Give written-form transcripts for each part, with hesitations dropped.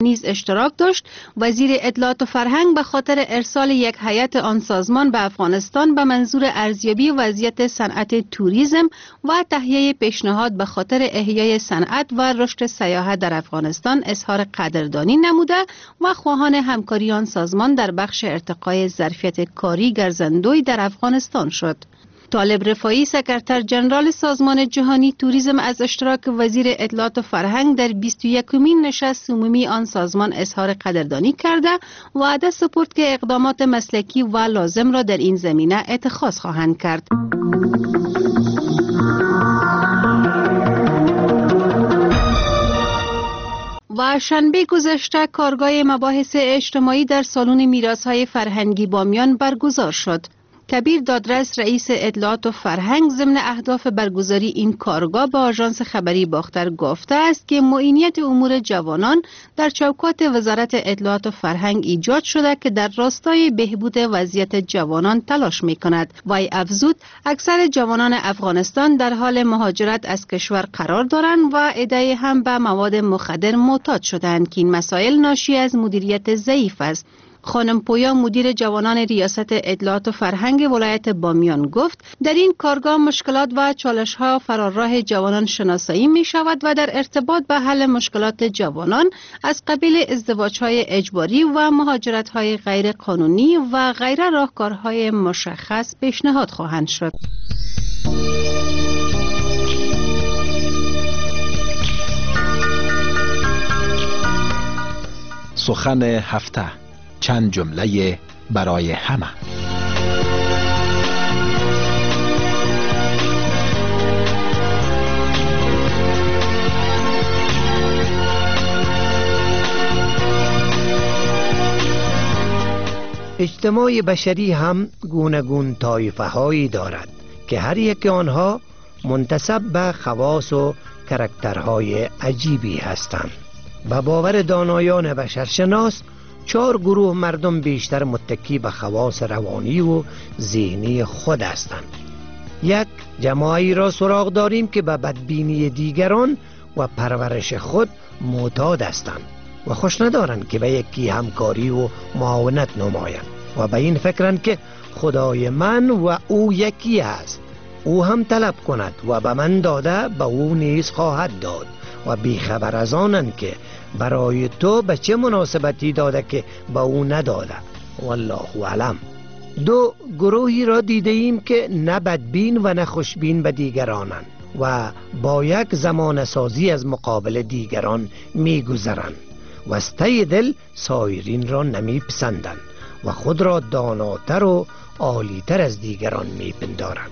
نیز اشتراک داشت. وزیر اطلاعات و فرهنگ به خاطر ارسال یک هیئت آن سازمان به افغانستان به منظور ارزیابی وضعیت صنعت توریسم و تهیه پیشنهاد به خاطر احیای صنعت و رشد سیاحت در افغانستان اظهار قدردانی نموده و خواهان همکاری آن سازمان در بخش ارتقای ظرفیت کاری گرزندوی در افغانستان شد. طالب رفاعی سکرتر جنرال سازمان جهانی توریسم از اشتراک وزیر اطلاعات و فرهنگ در 21مین نشست عمومی آن سازمان اظهار قدردانی کرده و وعده سپرد که اقدامات مسلکی و لازم را در این زمینه اتخاذ خواهند کرد. و شنبه گذشته کارگاه مباحث اجتماعی در سالن میراث‌های فرهنگی بامیان برگزار شد. کبیر دادرس رئیس اطلاعات و فرهنگ ضمن اهداف برگزاری این کارگاه به آژانس خبری باختر گفته است که معینیت امور جوانان در چوکات وزارت اطلاعات و فرهنگ ایجاد شده که در راستای بهبود وضعیت جوانان تلاش می‌کند. وی افزود اکثر جوانان افغانستان در حال مهاجرت از کشور قرار دارند و عده‌ای هم به مواد مخدر معتاد شدند که این مسائل ناشی از مدیریت ضعیف است. خانم پویا مدیر جوانان ریاست اطلاعات و فرهنگ ولایت بامیان گفت در این کارگاه مشکلات و چالش‌ها فراراه جوانان شناسایی می شود و در ارتباط به حل مشکلات جوانان از قبیل ازدواج‌های اجباری و مهاجرت‌های غیر قانونی و غیر راهکارهای مشخص پیشنهاد خواهند شد. سخن هفته، چند جمله برای همه. اجتماع بشری هم گوناگون طایفه هایی دارد که هر یک آنها منتسب به خواص و کاراکترهای عجیبی هستند. به باور دانایان بشرشناس 4 گروه مردم بیشتر متکی به خواص روانی و ذهنی خود هستند. 1 جماعی را سراغ داریم که به بدبینی دیگران و پرورش خود معتاد هستند و خوش ندارند که به یکی همکاری و معاونت نمایند و به این فکرند که خدای من و او یکی است، او هم طلب کند و به من داده به او نیز خواهد داد و بیخبر از آنند که برای تو به چه مناسبتی داده که به او نداده. والله اعلم. 2 گروهی را دیده ایم که نه بدبین و نه خوشبین به دیگرانند و با یک زمان سازی از مقابل دیگران می گذرند و از ته دل سایرین را نمی پسندند و خود را داناتر و عالیتر از دیگران می پندارند.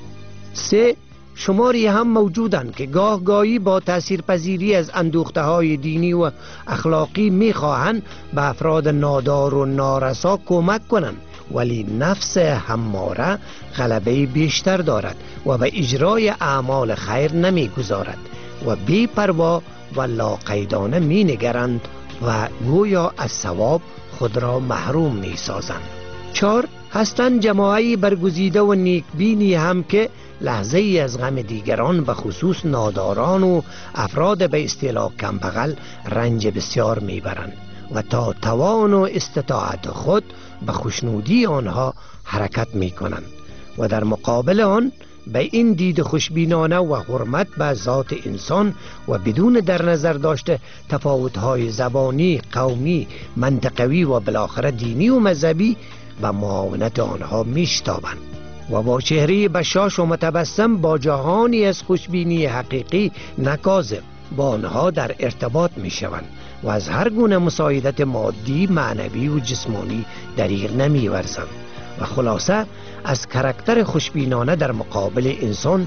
3 شماری هم موجودند که گاه گاهی با تاثیرپذیری از اندوخته های دینی و اخلاقی میخواهند به افراد نادار و نارسا کمک کنند، ولی نفس هماره غلبه بیشتر دارد و به اجرای اعمال خیر نمیگذارد و بی پروا و لاقیدانه می نگرند و گویا از ثواب خود را محروم می سازند. 4 هستند جماعی برگزیده و نیکبینی هم که لحظه ای از غم دیگران به خصوص ناداران و افراد به اصطلاح کمبغل رنج بسیار میبرند و تا توان و استطاعت خود به خوشنودی آنها حرکت میکنند و در مقابل آن به این دید خوشبینانه و حرمت به ذات انسان و بدون در نظر داشته تفاوت‌های زبانی، قومی، منطقوی و بالاخره دینی و مذهبی و معاونت آنها میشتابند و با چهره بشاش و متبسم با جهانی از خوشبینی حقیقی نکاذب با آنها در ارتباط میشوند و از هر گونه مساعدت مادی، معنوی و جسمانی دریغ نمیورزند و خلاصه از کاراکتر خوشبینانه در مقابل انسان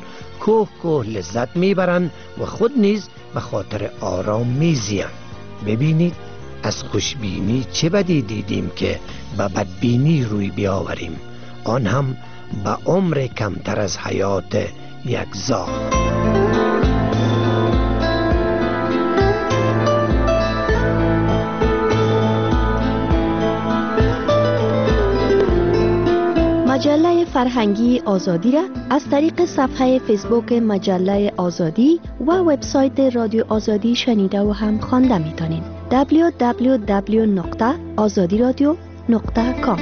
کوه لذت میبرند و خود نیز به خاطر آرام میزیند. ببینید از خوشبینی چه بدی دیدیم که به بدبینی روی بیاوریم، آن هم به عمر کمتر از حیات یک زاغ. مجله فرهنگی آزادی را از طریق صفحه فیسبوک مجله آزادی و وبسایت رادیو آزادی شنیده و هم خوانده می‌تونید. www.azadiradio.com.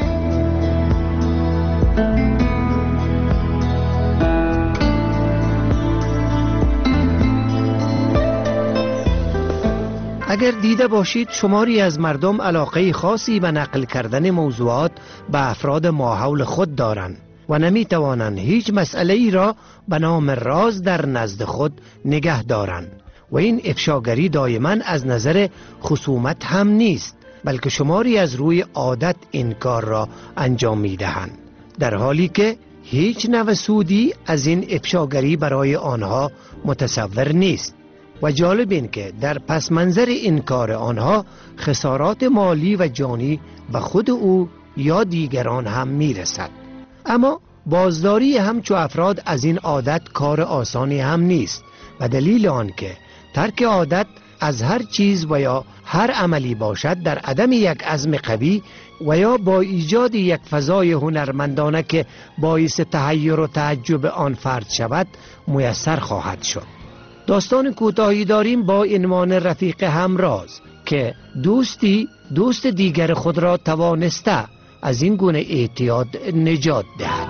اگر دیده باشید شماری از مردم علاقه خاصی به نقل کردن موضوعات به افراد ماحول خود دارند و نمی توانند هیچ مسئله ای را به نام راز در نزد خود نگه دارند و این افشاگری دائما از نظر خصومت هم نیست، بلکه شماری از روی عادت این کار را انجام می دهند، در حالی که هیچ نوع سودی از این افشاگری برای آنها متصور نیست. و جالب این که در پس منظر این کار آنها خسارات مالی و جانی به خود او یا دیگران هم میرسد. اما بازداری همچو افراد از این عادت کار آسانی هم نیست و دلیل آن که ترک عادت از هر چیز و یا هر عملی باشد در عدم یک عزم قوی و یا با ایجاد یک فضای هنرمندانه که باعث تحیر و تعجب آن فرد شود میسر خواهد شد. داستان کوتاهی داریم با عنوان رفیق همراز که دوست دیگر خود را توانسته از این گونه اعتیاد نجات دهد.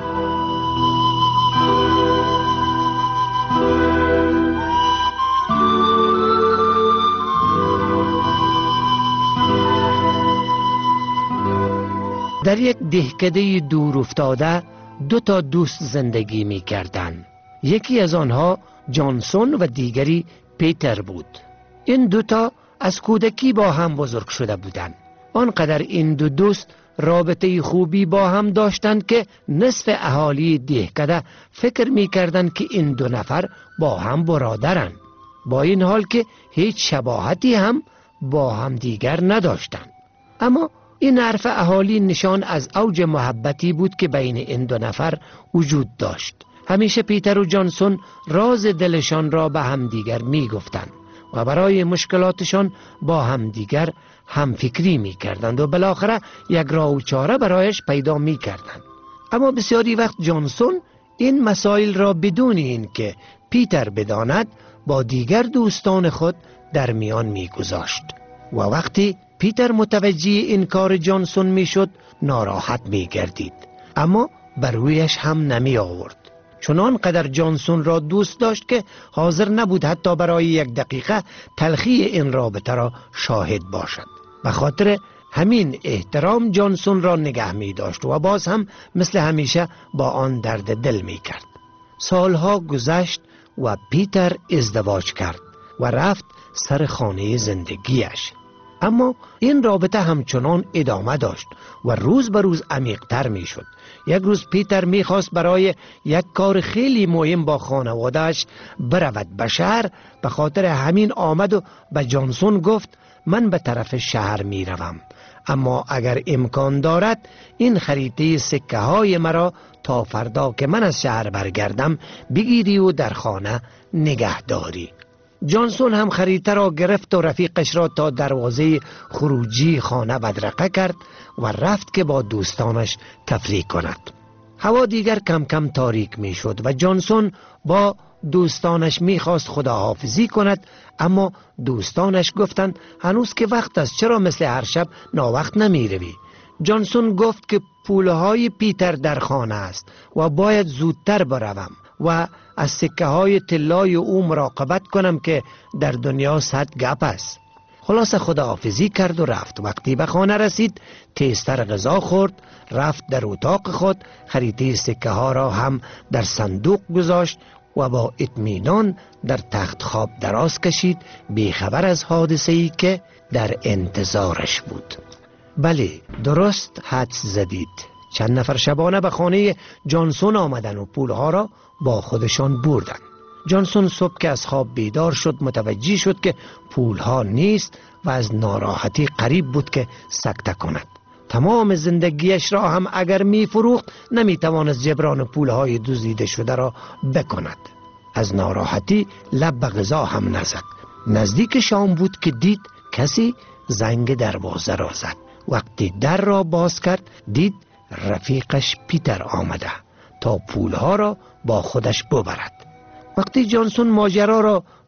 در یک دهکده دور افتاده 2 دوست زندگی می کردند. یکی از آنها جانسون و دیگری پیتر بود. این 2 از کودکی با هم بزرگ شده بودند. آنقدر این 2 دوست رابطه خوبی با هم داشتند که نصف اهالی دهکده فکر می کردند که این 2 نفر با هم برادرند، با این حال که هیچ شباهتی هم با هم دیگر نداشتند. اما این حرف اهالی نشان از اوج محبتی بود که بین این 2 نفر وجود داشت. همیشه پیتر و جانسون راز دلشان را به همدیگر می گفتند و برای مشکلاتشان با همدیگر همفکری می کردند و بالاخره یک راه و چاره برایش پیدا می کردند. اما بسیاری وقت جانسون این مسائل را بدون این که پیتر بداند با دیگر دوستان خود در میان می گذاشت و وقتی پیتر متوجه این کار جانسون می شد ناراحت می گردید، اما بر رویش هم نمی آورد. چنان قدر جانسون را دوست داشت که حاضر نبود حتی برای 1 دقیقه تلخی این رابطه را شاهد باشد. به خاطر همین احترام جانسون را نگه می داشت و باز هم مثل همیشه با آن درد دل می کرد. سالها گذشت و پیتر ازدواج کرد و رفت سر خانه زندگیش. اما این رابطه همچنان ادامه داشت و روز به روز عمیق‌تر می شد. یک روز پیتر می خواست برای یک کار خیلی مهم با خانوادهش برود به شهر، به خاطر همین آمد و به جانسون گفت من به طرف شهر می روم، اما اگر امکان دارد این خریطه سکه های مرا تا فردا که من از شهر برگردم بگیری و در خانه نگه داری. جانسون هم خریطه را گرفت و رفیقش را تا دروازه خروجی خانه بدرقه کرد و رفت که با دوستانش تفریح کند. هوا دیگر کم کم تاریک می شد و جانسون با دوستانش می خواست خداحافظی کند، اما دوستانش گفتند هنوز که وقت است، چرا مثل هر شب ناوقت نمی روی؟ جانسون گفت که پولهای پیتر در خانه است و باید زودتر بروم و از سکه های طلای او مراقبت کنم که در دنیا صد گپ است. خلاصه خداحافظی کرد و رفت. وقتی به خانه رسید تیزتر غذا خورد، رفت در اتاق خود، خریطه سکه ها را هم در صندوق گذاشت و با اطمینان در تخت خواب دراز کشید، بیخبر از حادثه‌ای که در انتظارش بود. بله، درست حدس زدید. چند نفر شبانه به خانه جانسون آمدن و پولها را با خودشان بردن. جانسون صبح که از خواب بیدار شد متوجه شد که پولها نیست و از ناراحتی قریب بود که سکته کند. تمام زندگیش را هم اگر می فروخت نمی توانست جبران پولهای دزدیده شده را بکند. از ناراحتی لب به غذا هم نزد. نزدیک شام بود که دید کسی زنگ دروازه را زد. وقتی در را باز کرد دید رفیقش پیتر آمده تا پولها را با خودش ببرد. وقتی جانسون ماجرا را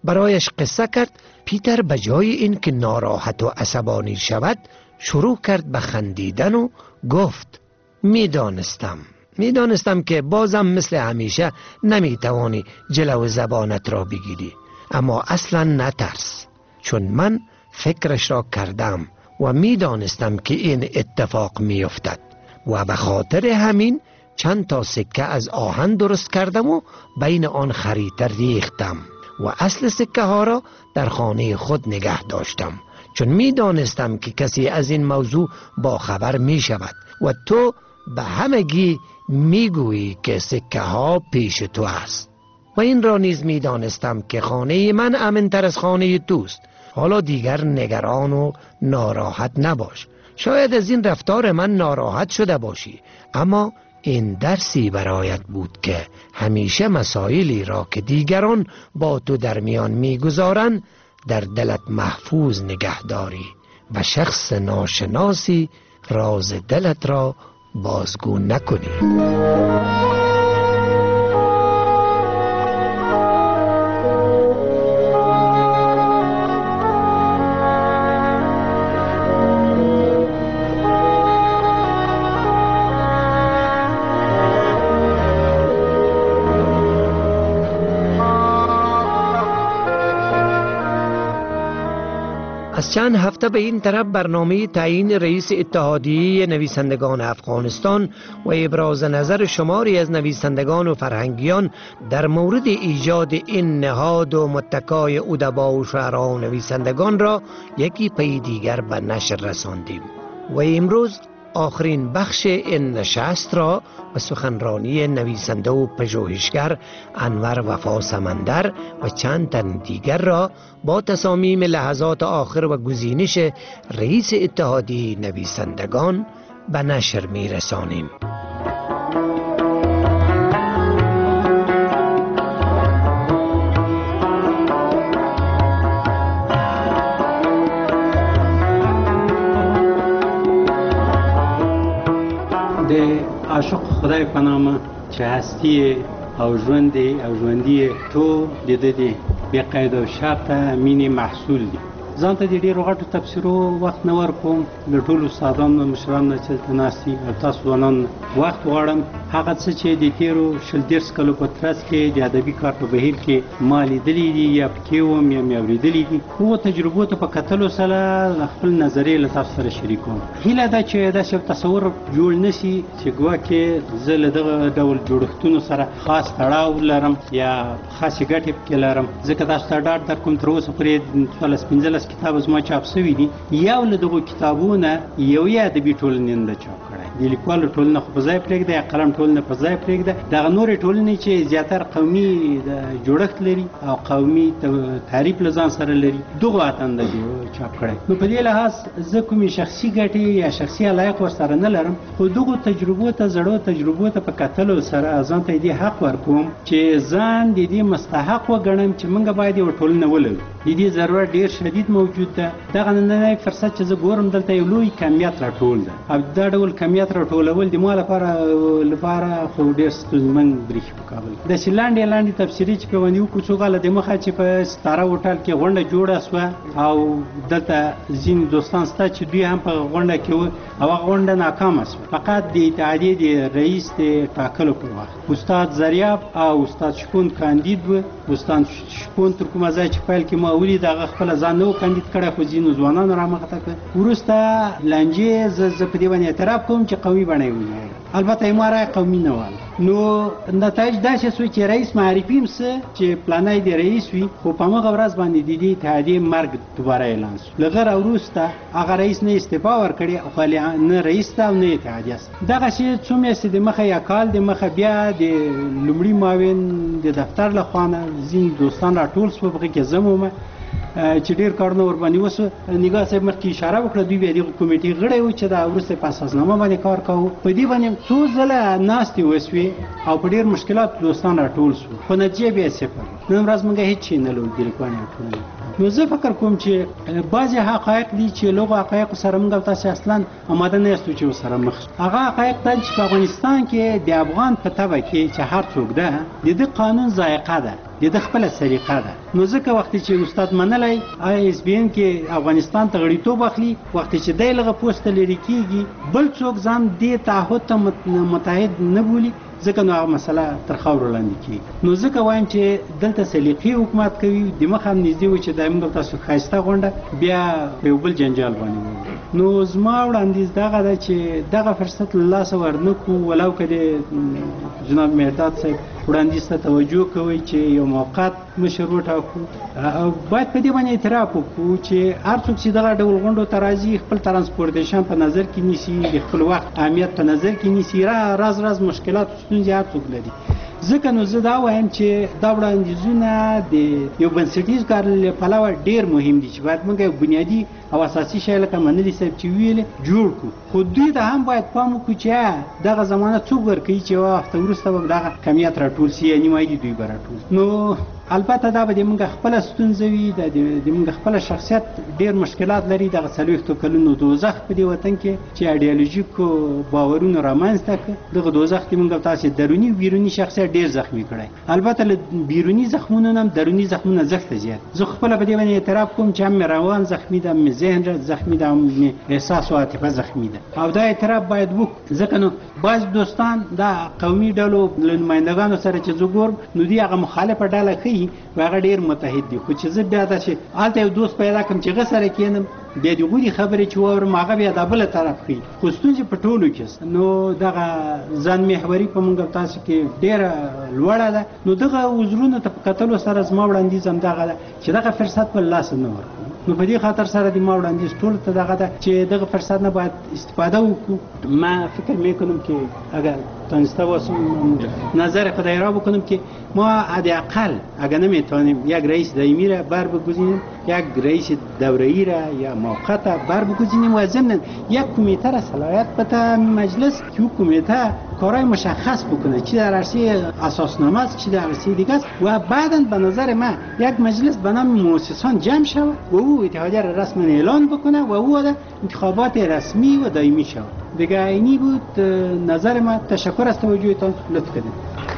برایش قصه کرد. پیتر به جای این که ناراحت و عصبانی شود شروع کرد به خندیدن و گفت میدانستم که بازم مثل همیشه نمیتوانی جلو زبانت را بگیری، اما اصلا نترس، چون من فکرش را کردم و میدانستم که این اتفاق میافتد و به خاطر همین چند تا سکه از آهن درست کردم و بین آن خریطه ریختم و اصل سکه ها را در خانه خود نگه داشتم، چون میدانستم که کسی از این موضوع با خبر می شود و تو به همگی میگویی که سکه ها پیش تو است. و این را نیز میدانستم که خانه من امن‌تر از خانه توست. حالا دیگر نگران و ناراحت نباش. شاید از این رفتار من ناراحت شده باشی، اما این درسی برایت بود که همیشه مسائلی را که دیگران با تو در میان میگذارند در دلت محفوظ نگه داری و شخص ناشناسی راز دلت را بازگو نکنی. از چند هفته به این طرف برنامه تعیین رئیس اتحادیه نویسندگان افغانستان و ابراز نظر شماری از نویسندگان و فرهنگیان در مورد ایجاد این نهاد و متکای ادبا و شعرا و نویسندگان را یکی پی دیگر به نشر رساندیم و امروز آخرین بخش این نشست را به سخنرانی نویسنده و پژوهشگر انور وفا سمندر و چند تن دیگر را با تصامیم لحظات آخر و گزینش رئیس اتحادیه نویسندگان به نشر می رسانیم. عاشق خدای په نامه چې هستی او ژوندی ټول د دې بې قید او شرطه مینې محصول دي. ځان ته د ډېرو غټو تفسیرو وخت نه ورکوم، له ټولو استادانو مشرانو نه چې دلته ناست دي او تاسو ځوانان وخت غواړم هغه څه چې د تېرو 10 کالو په ترڅ کې د ادبي کار په بهیر کې ما لیدلي دي یا پکې وم یا مې اورېدلي دي، هغو تجربو ته په کتلو سره خپل نظریې له تاسو سره شریکوم. هیله ده چې داسې یو تصور جوړ نه شي چې ګواکې زه له دغه ډول جوړښتونو سره خاص تړاو لرم یا خاصې ګټې پکې لرم، ځکه تاسو ته ډاډ درکوم تر اوسه پورې 15 کتاب زما چاپ شوي دي. یو له دغو کتابونه یوې ادبي ټولنې نه ده چاپ کړی، د لیکوالو ټولنه خو په ځای پرېږده یا قلم ټولنه په ځای پرېږده، دغه نورې ټولنې چې زیاتر قومي جوړښت لري او قومي تعریف له ځان سره لري، دغو اتن ده چاپ کړی. نو په دې لحاظ زه کومې شخصي ګټې یا شخصي علایق ورسره نه لرم، خو دغو تجربو ته زړو تجربو ته په کتلو سره ځان ته دې حق ورکوم چې ځان د دې مستحق وګڼم چې موږ باید یوه ټولنه ولرو. د دې ضرورت ډېر شدید موجود ده. دغه نننی فرصت چې زه ګورم دلته یو لوی کمیت راټول ده او دا ډول کمیت راټولول د ما لپاره خو ډېر ستونزمن برېښي په کابل کې. داسې لاندې تفسیري چې پیوندي وکړو څو کاله دمخه چې په ستاره هوټل کې غونډه جوړه سوه او دلته ځینې دوستان شته چې دوی هم په غونډه کې وو او هغه غونډه ناکامه سوه، فقط د اتحادیې د رئیس د ټاکلو پر وخت استاد زریاب او استاد شپون کاندید و. استاد شپون تر کومه ځای چې پیل کې ما ولید هغه خپله ځان نه و کاندید کړی، خو ځینو ځوانانو رامخته کړ. وروسته لانجې زه په دې باندې اعتراف کوم چې قومي بڼه یې ونیوله، البته یې ما رای قومي نه واله. نو نتایج داسې سو چې رئیس معرفي هم څه چې پلانی د رئیس وي، خو په هغه ورځ باندې د دې اتحادیې مرګ دوباره اعلان سو. له غره وروسته هغه رئیس نه استعفا ورکړې او خالي نه رئیس ته او نه اتحادیه است. دغسې څو میاشتې دمخه یا کال دمخه بیا د لومړي معاون د دفتر له خوا نه ځینې دوستان راټول سوه، په هغې کې زه هم چې ډېر کارونه ورباندې وسو. نګاه صاحب مخکې اشاره وکړه دوی بیا دغه کمیټې غړی و چې دا وروسته په اساسنامه باندې کار کوو. په دې باندې څو ځله ناستې وسوې او په ډېر مشکلات دوستان راټول سو، خو نتیجه بیا صفر. نن ورځ موږ هېڅ شی نه لرو د لیکوالۍ ټولنې. نو زه فکر کوم چې بعضې حقایق دي چې لغو حقایقو سره موږ او تاسې اصلا آماده نه یاستو چې ورسره مخ شو. هغه حقایق دا چې په افغانستان کې د افغان په طبع کې چې هر څوک ده د دې قانون ذایقه ده، د خپل سلیقه ده. نو ځکه وخت چې استاد منلی اس بي ان کې افغانستان ته غړیتوب اخلي، وخت چې دی لغه پوسټ لري کیږي، بل څوک ځان دې تعهد ته متحد نه بولي، ځکه نو هغه مسله تر خاورو لاندې کیږي. نو ځکه وایم چې دلته سلیقي حکومت کوي، د مخ هم نږدې و چې دایمه تاسو ښایسته غونډه بیا په یو بل جنجال باندې. نو زما وړاندیز دغه ده چې دغه فرصت له لاسه ورنکړو، ولو که د جناب مهرداد صاحب وړاندیز ته توجه کوي چې یو موقت مشر وټاکو، او باید په دې باندې اعتراف وکړو چې هر څوک چې دغه ډول غونډو ته راځي خپل ترانسپورټیشن په نظر کې نیسي، د خپل وخت اهمیت په نظر کې نیسي، راز مشکلات او ستونزې هر څوک لري. ځکه نو زه دا وایم چې دا وړاندیزونه د یو بنسټیز کار له پلوه ډېر مهم دي چې باید موږ یو بنیادي او اساسي شی لکه منلي صاحب چې ویلې جوړ کړو. خو دوی ته هم باید پام وکړو چې دغه زمانه څوک ورکوي چې وخت وروسته به دغه کمیت راټول سي، یا نیمایي دوی به راټول. نو البته دا به د موږ خپله ستونزه وي، د موږ خپله شخصیت ډېر مشکلات لري. دغه 40 کلونو دوزخ په دې وطن کې چې ایډیالوژیکو باورونو رامنځته کړ، دغه دوزخ د موږ تاسې دروني بیروني شخصیت ډېر زخمي کړی. البته له بیروني زخمونو هم دروني زخمونه زښته زیات. زه خپله په دې باندې اعتراف کوم چې هم مې روان زخمي ده، هم مې ذهن زخمي ده، هم مې احساس او عاطفه زخمي ده، او دا اعتراف باید وکړو. ځکه نو بعض دوستان دا قومي ډلو له نمایندګانو سره چې زه ګورم نو دوی هغه مخالفه ډله ښیي، هغه ډېر متحد دي. خو چې زه بیا داسې هلته یو دوست پیدا کړم چې هغه سره کښېنم، بیا د هغوی خبرې چې واورم هغه بیا د بله طرف ښیي. خو ستونزې په ټولو کې نو دغه ځان محوري په موږ تاسو کې ډېره لوړه ده. نو دغه عذرونو ته په کتلو سره زما وړاندیز هم دغه ده چې دغه فرصت په لاس نه ورکړو. نو په دې خاطر سره د ما وړاندیز ټول ته دغه ده چې دغه فرصت نه باید استفاده وکړو. ما فکر میکنم که اگر تانسته باشم نظر خدای را بکنم که ما حداقل اگر نمیتونیم یک رئیس دائمی را بر بگزینیم، یک رئیس دوره‌ای را یا موقت بر بگزینیم، و ضمن یک کمیته را صلاحیت بده مجلس که اون کمیته کارهای مشخص بکنه، چی در عرصه اساسنامه است، چی در عرصه دیگه است، و بعداً به نظر من یک مجلس به نام مؤسسان جمع شود و او اتحادیه را رسما اعلان بکنه و او انتخابات رسمی و دائمی شود. دیگه اینی بود نظر من. تشکر از توجهتان، لطف کنید.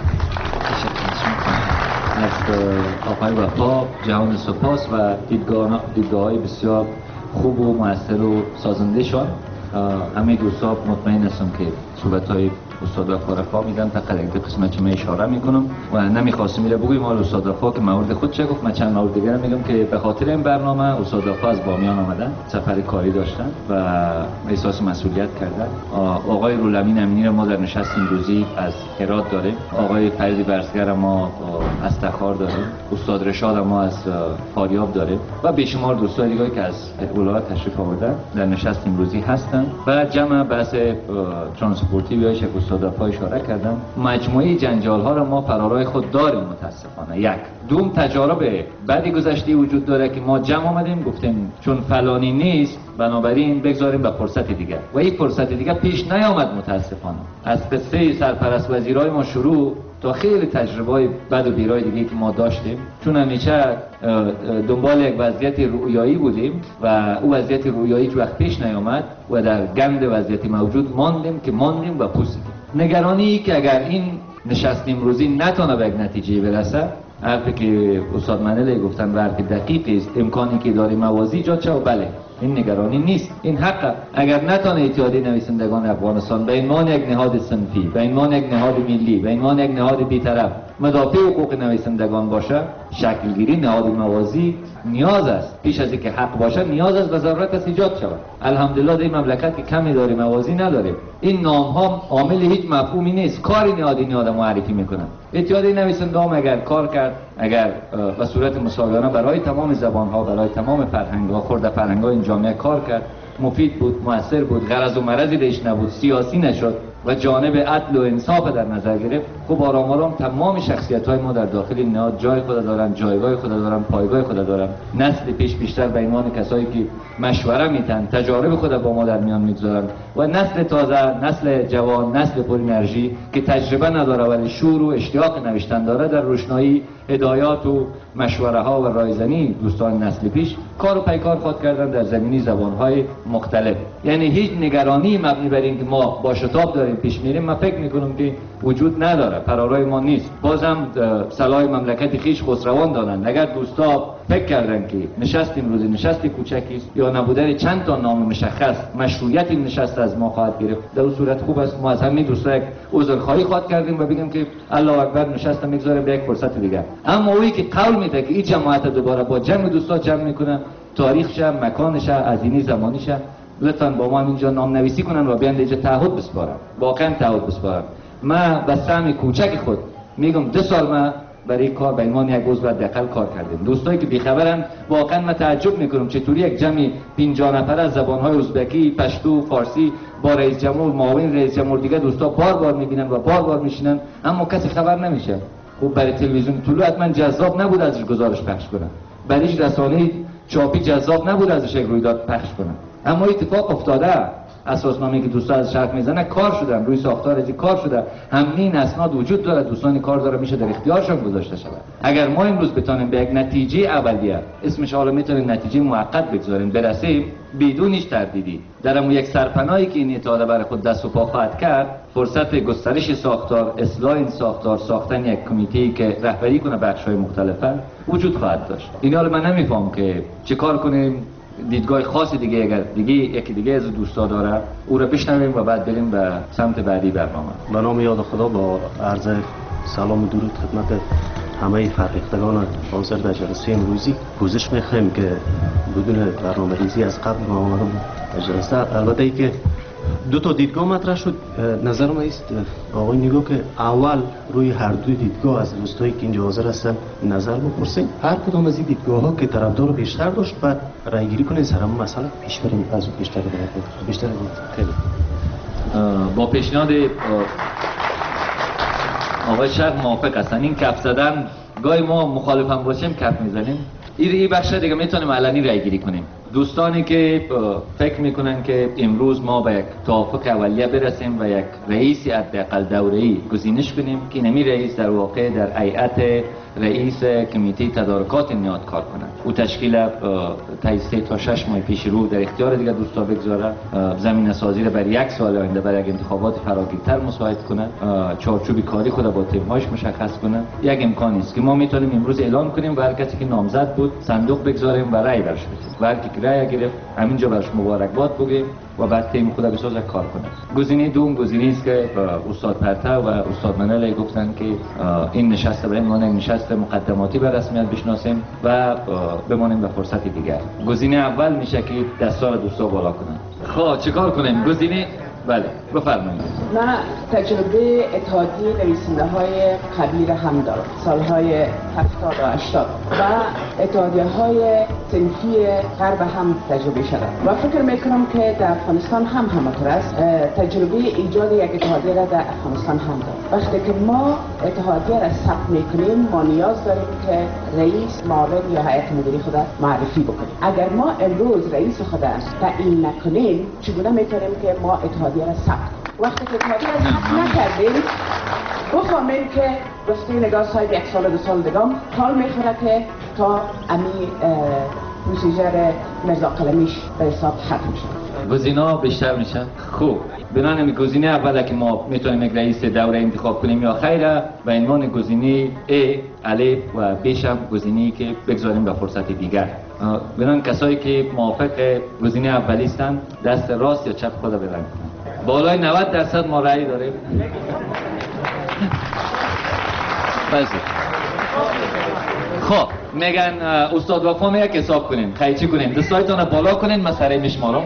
از آقای وفا جهان سپاس و دیدگاه‌های بسیار خوب و مؤثر و سازنده‌شان. همه دوستان مطمئن هستم که صحبت‌های استاد وفا را فهمیدن. فقط یک قسمت که من اشاره میکنم و نمیخواستم میره بگویم مال استاد وفا که مورد خود چه گفت، من چند مورد دیگه میگم که به خاطر این برنامه استاد وفا از بامیان آمدن، سفر کاری داشتن و احساس مسئولیت کردن. آقای رولامین امینی را ما در نشست امروزی از هرات داریم، آقای فریدی برسگر ما از تخار داریم، استاد رشاد ما از فاریاب داریم و بیشمار دوستان دیگه که از ولایت تشریف آوردن در نشست امروزی هستن. و جمع بحث ترانسپورتی یا استاد وفا اشاره کردن، مجموعه جنجال ها را ما فرارای خود داریم متاسفانه. یک دوم تجارب بعدی گذشته وجود داره که ما جمع آمدیم گفتیم چون فلانی نیست بنابراین بگذاریم به فرصت دیگر، و این فرصت دیگر پیش نیامد متاسفانه. از قصه سرپرست وزیرای ما شروع تا خیلی تجربه‌های بد و بیرای دیگه که ما داشتیم، چون همیشه دنبال یک وضعیت رویایی بودیم و او وضعیت رویایی که وقت پیش نیامد و در گند وضعیت موجود ماندیم و پوسیدیم. نگرانی که اگر این نشست امروزی نتونه به یک نتیجه برسه، حرفی که استاد منلی گفتن و حرف دقیقی است، امکانی که داره موازی ایجاد شه، و بله این نگرانی نیست، این حق. اگر نتونه اتحادیه نویسندگان افغانستان به عنوان یک نهاد صنفی، به عنوان یک نهاد ملی، به عنوان یک نهاد بی‌طرف مدافع حقوق نویسندگان باشه، شکلگیری نهاد موازی نیاز است. پیش از اینکه حق باشه نیاز است و ضرورت است ایجاد شود. الحمدلله در مملکت که کمی داریم موازی نداریم. این نام ها عامل هیچ مفهومی نیست، کاری نهاد معرفی میکنن. اتحادیه نویسندگان اگر کار کرد، اگر به صورت مساویانه برای تمام زبان ها، برای تمام فرهنگ ها، خرد فرهنگ ها این جامعه کار کرد، مفید بود، موثر بود، غرض و مرضی درش نبود، سیاسی نشد، و جانب عدل و انصاف در نظر گرفت، خب آرام آرام تمام شخصیت‌های ما در داخل این نهاد جای خود دارن، جایگاه خود دارن، پایگاه خود دارن. نسل پیش بیشتر به عنوان کسایی که مشوره میتن، تجارب خود با ما در میان میگذارن و نسل تازه، نسل جوان، نسل پر انرژی که تجربه نداره ولی شور و اشتیاق نوشتن داره، در روشنایی هدایات و مشوره ها و رایزنی دوستان نسل پیش کار و پیکار خود کردن در زمینی زبان‌های مختلف. یعنی هیچ نگرانی مبنی بر اینکه ما با شتاب داریم پیش میریم، من فکر میکنم که وجود نداره، قرارای ما نیست. بازم صلاح مملکت خیش خسروان دانند. اگر دوستا فکر کردن که نشست امروزی نشست کوچکی است یا نبودن چند تا نام مشخص مشروعیت این نشست از ما خواهد گرفت، در اون صورت خوب است ما از همین دوستا یک عذرخواهی خواهد کردیم و بگیم که الله اکبر، نشست میگذاریم به یک فرصت دیگه. اما اویی که قول میده که این جماعت دوباره با جمع دوستا جمع میکنن، تاریخش، مکانش، هزینه زمانیش، لطفاً با ما اینجا نام نویسی کنن و بیان اینجا تعهد بسپارن، واقعا تعهد بسپارن. من به سهم کوچک خود میگم 2 سال من برای کار به عنوان یک عضو حداقل کار کردیم. دوستایی که بیخبرن واقعا من تعجب میکنم چطوری یک جمع 50 نفر از زبانهای ازبکی، پشتو، فارسی با رئیس جمهور، معاون رئیس جمهور دیگه دوستا بار میبینن و بار میشینن اما کسی خبر نمیشه. خب برای تلویزیون طلوع حتما جذاب نبود ازش گزارش پخش کنن، برای رسانه چاپی جذاب نبود ازش یک رویداد پخش کنن، اما اتفاق افتاده. اساسنامه‌ای که دوستا از شرط میزنن کار شدن، روی ساختار ازی کار شده، همین اسناد وجود داره، دوستان کار داره، میشه در اختیارشون گذاشته شود. اگر ما امروز بتونیم به یک نتیجه اولیه، اسمش حالا میتونیم نتیجه موقت بگذاریم، برسیم بدون هیچ تردیدی در اون یک سرپناهی که این اتحاد برای خود دست و پا خواهد کرد، فرصت گسترش ساختار، اصلاح این ساختار، ساختن یک کمیته‌ای که رهبری کنه بخش‌های مختلفه وجود خواهد داشت. این حالا من نمیفهم که چه کار کنیم، دیدگاه خاصی دیگه اگر یکی دیگه از دوستا داره او رو بشنویم و بعد بریم به سمت بعدی برنامه. به نام یاد خدا با عرض سلام و درود خدمت همه فرهیختگان حاضر در جلسه امروزی. پوزش میخوایم که بدون برنامه‌ریزی از قبل ما آمدم در جلسه. البته ای که 2 تا دیدگاه مطرح شد، نظر ما است آقای نگاه که اول روی هر دو دیدگاه از دوستایی که اینجا حاضر هستن نظر بپرسیم، هر کدام از این دیدگاه ها که طرفدار بیشتر داشت بعد رای گیری کنیم سر همون مسئله پیش بریم. از بیشتر خیلی با پیشنهاد آقای شیخ موافق هستن. این کف زدن گاهی ما مخالف هم باشیم کف میزنیم، این بخش دیگه میتونیم علنی رای گیری کنیم. دوستانی که فکر میکنن که امروز ما به یک توافق اولیه برسیم و یک رئیسی حداقل دوره‌ای گزینش کنیم که نمی رئیس در واقع در هیئت رئیس کمیته تدارکات نهاد کار کنند، او تشکیل تا 3 تا 6 ماه پیش رو در اختیار دیگه دوستا بگذاره، زمینه سازی را برای 1 سال آینده برای یک انتخابات فراگیرتر مساعد کنه، چارچوب کاری خود با تیم‌هاش مشخص کنه. یک امکانی است که ما میتونیم امروز اعلان کنیم و هر کسی که نامزد بود صندوق بگذاریم و رأی برش بدیم و هر کی رأی گرفت همینجا برش مبارکباد بگیم و بعد تیم خود بسازه کار کنه. گزینه دوم گزینه است که استاد پرتو و استاد منال گفتن که این نشست برای ما نشست مقدماتی به رسمیت بشناسیم و بمانیم به فرصتی دیگر. گزینه اول میشه که دستان دوستا بالا کنن. خب چیکار کنیم؟ گزینه بله بفرمایید. من تجربه اتحادیه نویسنده های کبیر هم دارم، سالهای 70 و 80 و اتحادیه های صنفی غرب هم تجربه شده و فکر میکنم که در افغانستان هم همینطور است. تجربه ایجاد یک اتحادیه را در افغانستان هم داریم. وقتی که ما اتحادیه را ثبت میکنیم ما نیاز داریم که رئیس، معاون یا هیئت مدیره خود معرفی بکنیم. اگر ما امروز رئیس خود تعیین نکنیم چگونه میتونیم که ما اتحادیه را ثبت وقتی که اتحادیه را ثبت نکردیم بفهمیم که گفته نگاه صاحب 1 سال 2 سال دیگه حال میخوره که تا امی پروسیجر مرزا قلمیش به حساب ختم شد. گزینه‌ها بیشتر میشه. خوب بنابراین گزینه اوله که ما میتونیم یک رئیس دوره انتخاب کنیم یا خیره و عنوان گزینه A الف و B هم گزینه‌ای که بگذاریم به فرصت دیگر. بنابراین کسایی که موافق گزینه اولی هستند دست راست یا چپ خود بلند کنند. بالای 90% ما رأی داریم. خب میگن استاد وفا میگه که حساب کنین خیلی چی کنین دستایتون بالا کنین مسئله میشمارم.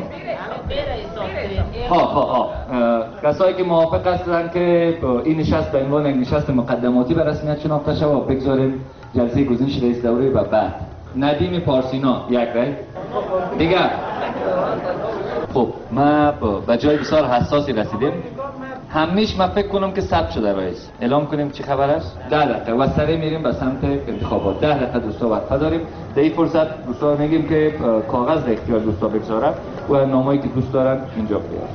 کسایی که موافق هستن که این نشست به عنوان نشست مقدماتی به رسمیت شناخته شود و بگذاریم جلسه گزینش رئیس دوره و بعد ندیم پارسینا 1 رأی دیگر. خب ما به جای بسیار حساسی رسیدیم. همیش من فکر کنم که ثبت شده رئیس. اعلام کنیم چی خبر است؟ 10 دقیقه و سریع میریم به سمت انتخابات. 10 دقیقه دوستا وقت داریم. در این فرصت دوستا میگیم که کاغذ در اختیار دوستا بگذارن و نامه‌ای که دوست دارن اینجا بیارن.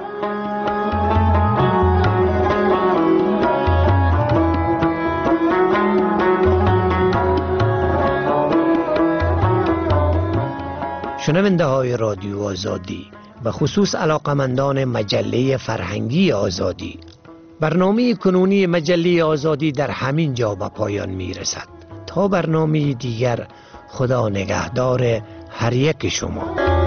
شنونده های رادیو آزادی و خصوص علاقمندان مجله فرهنگی آزادی، برنامه کنونی مجله آزادی در همین جا به پایان می رسد. تا برنامه دیگر، خدا نگهدار هر یک شما.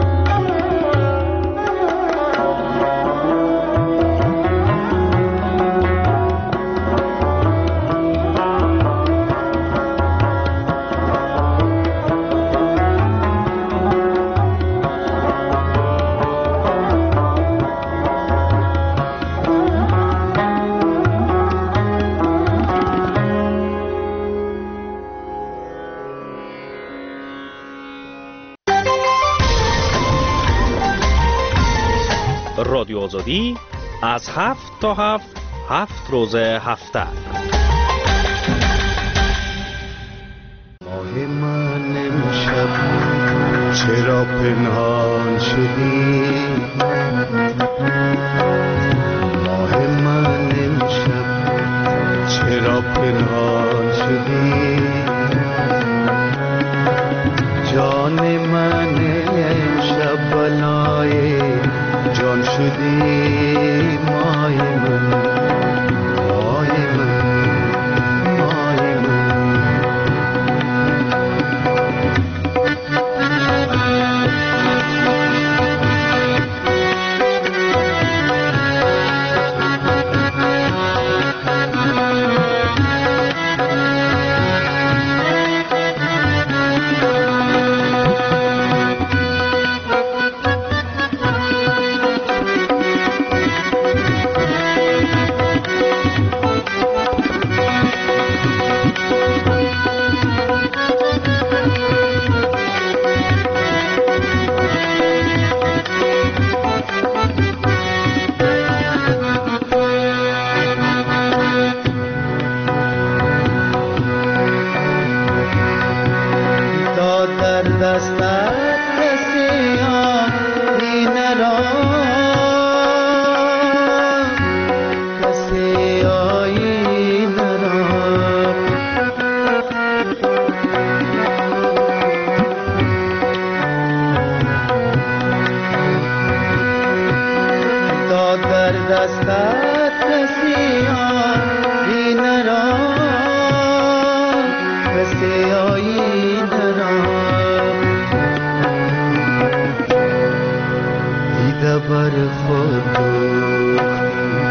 رادیو آزادی از 7 تا 7 روز هفته. ماه من امشب چرا پنهان شدی؟ ماه من امشب چرا پنهان شدی؟ جان من امشب بلای جان شدی. مای من مای من مای من. بر خود